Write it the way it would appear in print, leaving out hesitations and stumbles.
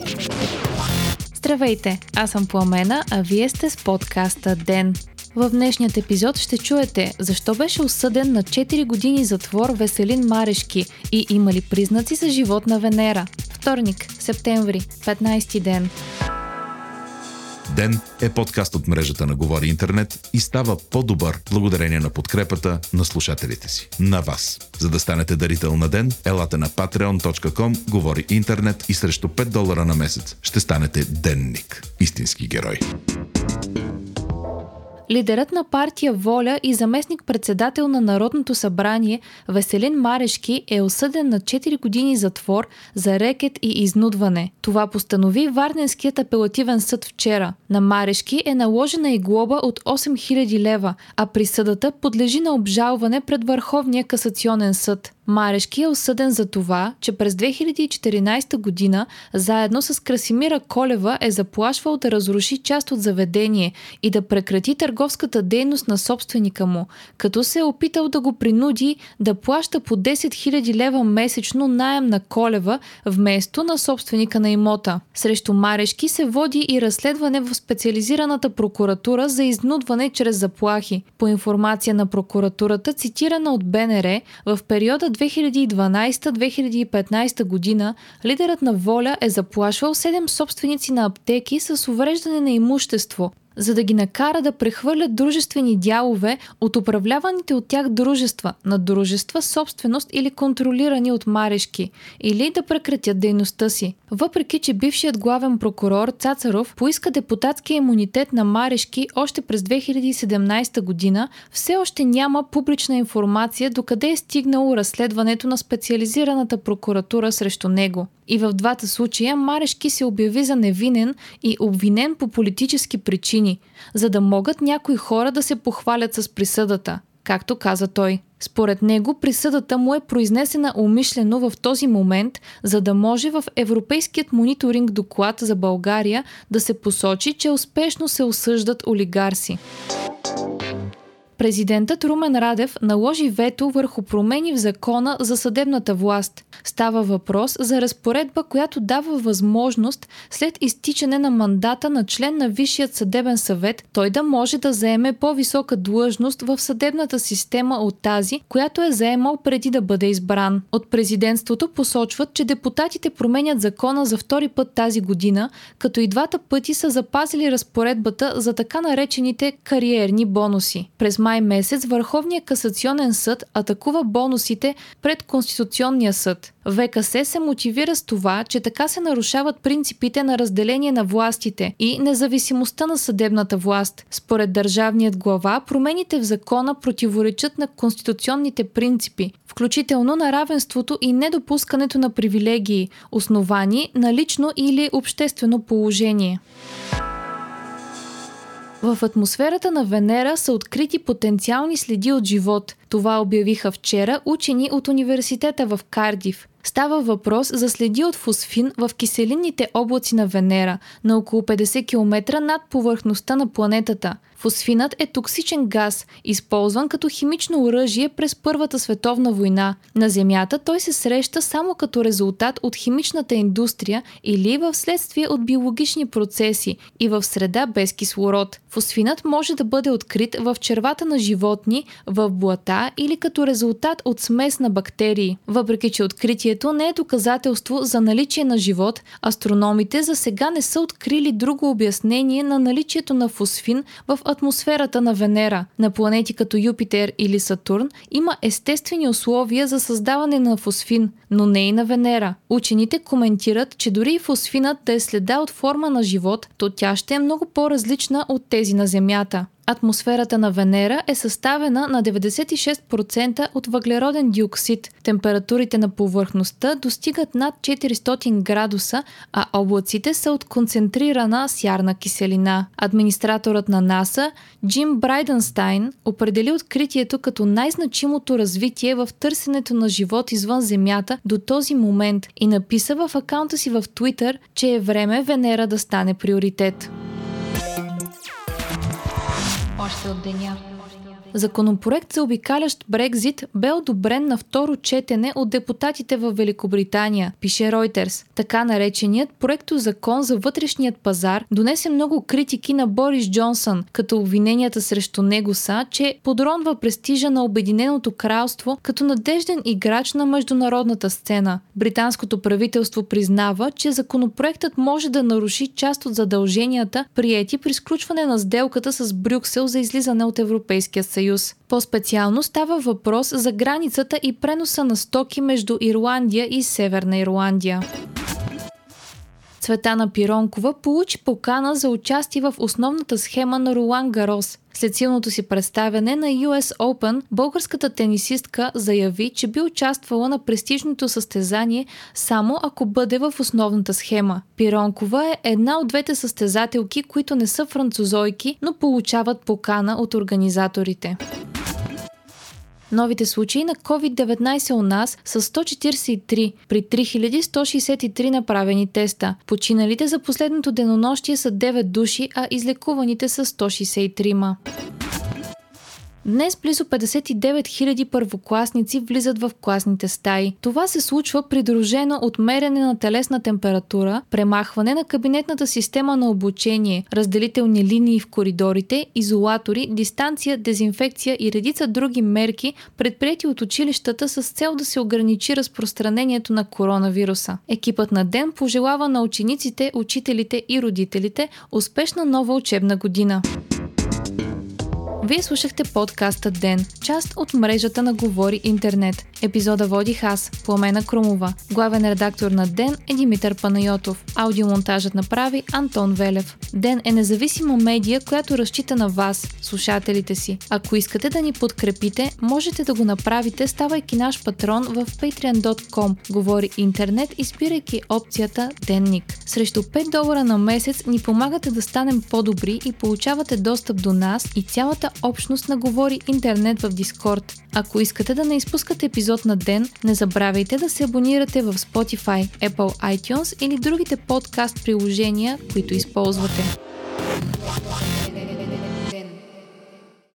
Здравейте, аз съм Пламена, а вие сте с подкаста ДЕН. В днешният епизод ще чуете защо беше осъден на 4 години затвор Веселин Марешки и има ли признаци за живот на Венера. Вторник, септември, 15 ден. ДЕН е подкаст от мрежата на Говори Интернет и става по-добър благодарение на подкрепата на слушателите си. На вас. За да станете дарител на ДЕН, елате на patreon.com, Говори Интернет и срещу $5 на месец ще станете денник. Истински герой. Лидерът на партия ВОЛЯ и заместник-председател на Народното събрание Веселин Марешки е осъден на 4 години затвор за рекет и изнудване. Това постанови Варненският апелативен съд вчера. На Марешки е наложена и глоба от 8000 лева, а присъдата подлежи на обжалване пред Върховния касационен съд. Марешки е осъден за това, че през 2014 година заедно с Красимира Колева е заплашвал да разруши част от заведение и да прекрати търговската дейност на собственика му, като се е опитал да го принуди да плаща по 10 000 лева месечно наем на Колева вместо на собственика на имота. Срещу Марешки се води и разследване в специализираната прокуратура за изнудване чрез заплахи. По информация на прокуратурата, цитирана от БНР, в периода 2012-2015 година лидерът на ВОЛЯ е заплашвал 7 собственици на аптеки с увреждане на имущество, за да ги накара да прехвърлят дружествени дялове от управляваните от тях дружества на дружества, собственост или контролирани от Марешки, или да прекратят дейността си. Въпреки че бившият главен прокурор Цацаров поиска депутатския имунитет на Марешки още през 2017 година, все още няма публична информация докъде е стигнало разследването на специализираната прокуратура срещу него. И в двата случая Марешки се обяви за невинен и обвинен по политически причини, за да могат някои хора да се похвалят с присъдата, както каза той. Според него присъдата му е произнесена умишлено в този момент, за да може в Европейският мониторинг доклад за България да се посочи, че успешно се осъждат олигарси. Президентът Румен Радев наложи вето върху промени в закона за съдебната власт. Става въпрос за разпоредба, която дава възможност след изтичане на мандата на член на Висшият съдебен съвет, той да може да заеме по-висока длъжност в съдебната система от тази, която е заемал преди да бъде избран. От президентството посочват, че депутатите променят закона за втори път тази година, като и двата пъти са запазили разпоредбата за така наречените кариерни бонуси. През май месец Върховният касационен съд атакува бонусите пред Конституционния съд. ВКС се мотивира с това, че така се нарушават принципите на разделение на властите и независимостта на съдебната власт. Според държавният глава, промените в закона противоречат на конституционните принципи, включително на равенството и недопускането на привилегии, основани на лично или обществено положение. В атмосферата на Венера са открити потенциални следи от живот. Това обявиха вчера учени от университета в Кардиф. Става въпрос за следи от фосфин в киселинните облаци на Венера, на около 50 км над повърхността на планетата. Фосфинът е токсичен газ, използван като химично оръжие през Първата световна война. На Земята той се среща само като резултат от химичната индустрия или в следствие от биологични процеси и в среда без кислород. Фосфинът може да бъде открит в червата на животни, в блата или като резултат от смес на бактерии. Въпреки че откритието не е доказателство за наличие на живот, астрономите за сега не са открили друго обяснение на наличието на фосфин в атмосферата на Венера. На планети като Юпитер или Сатурн има естествени условия за създаване на фосфин, но не и на Венера. Учените коментират, че дори и фосфинът да е следа от форма на живот, то тя ще е много по-различна от тези на Земята. Атмосферата на Венера е съставена на 96% от въглероден диоксид. Температурите на повърхността достигат над 400 градуса, а облаците са от концентрирана сярна киселина. Администраторът на НАСА Джим Брайденстайн определи откритието като най-значимото развитие в търсенето на живот извън Земята до този момент и написа в акаунта си в Twitter, че е време Венера да стане приоритет. Още от деня. Законопроект за обикалящ Брекзит бе одобрен на второ четене от депутатите в Великобритания, пише Reuters. Така нареченият проектозакон за вътрешният пазар донесе много критики на Борис Джонсън, като обвиненията срещу него са, че подронва престижа на Обединеното кралство като надежден играч на международната сцена. Британското правителство признава, че законопроектът може да наруши част от задълженията, приети при сключване на сделката с Брюксел за излизане от Европейския съюз. По-специално става въпрос за границата и преноса на стоки между Ирландия и Северна Ирландия. Цветана Пиронкова получи покана за участие в основната схема на Ролан Гарос. След силното си представяне на US Open, българската тенисистка заяви, че би участвала на престижното състезание само ако бъде в основната схема. Пиронкова е една от двете състезателки, които не са французойки, но получават покана от организаторите. Новите случаи на COVID-19 у нас са 143 при 3163 направени теста. Починалите за последното денонощие са 9 души, а излекуваните са 163. Днес близо 59 000 първокласници влизат в класните стаи. Това се случва придружено от мерене на телесна температура, премахване на кабинетната система на обучение, разделителни линии в коридорите, изолатори, дистанция, дезинфекция и редица други мерки, предприети от училищата с цел да се ограничи разпространението на коронавируса. Екипът на ДЕН пожелава на учениците, учителите и родителите успешна нова учебна година. Вие слушахте подкаста ДЕН, част от мрежата на Говори Интернет. Епизода водих аз, Пламена Крумова. Главен редактор на ДЕН е Димитър Панайотов. Аудиомонтажът направи Антон Велев. ДЕН е независима медия, която разчита на вас, слушателите си. Ако искате да ни подкрепите, можете да го направите, ставайки наш патрон в patreon.com. Говори Интернет, избирайки опцията Денник. Срещу $5 на месец ни помагате да станем по-добри и получавате достъп до нас и цялата общност на Говори Интернет в Дискорд. Ако искате да не изпускате епизод на ден, не забравяйте да се абонирате в Spotify, Apple iTunes или другите подкаст приложения, които използвате.